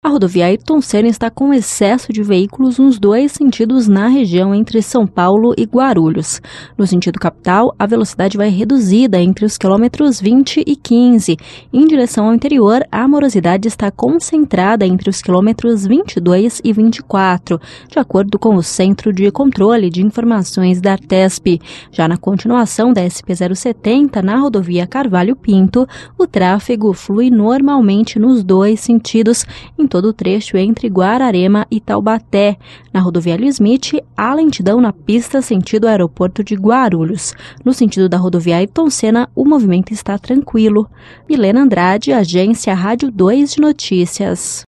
rodovia Ayrton Senna está com excesso de veículos nos dois sentidos na região entre São Paulo e Guarulhos. No sentido capital, a velocidade vai reduzida entre os quilômetros 20 e 15. Em direção ao interior, a morosidade está concentrada entre os quilômetros 22 e 24, de acordo com o Centro de Controle de Informações da Artesp. Já na continuação da SP-070, na rodovia Carvalho Pinto, o tráfego flui normalmente nos dois sentidos, em todo o trecho entre Guararema e Taubaté. Na rodovia Hélio Smith, há lentidão na pista sentido aeroporto de Guarulhos. No sentido da rodovia Ayrton Senna, o movimento está tranquilo. Milena Andrade, Agência Rádio 2 de Notícias.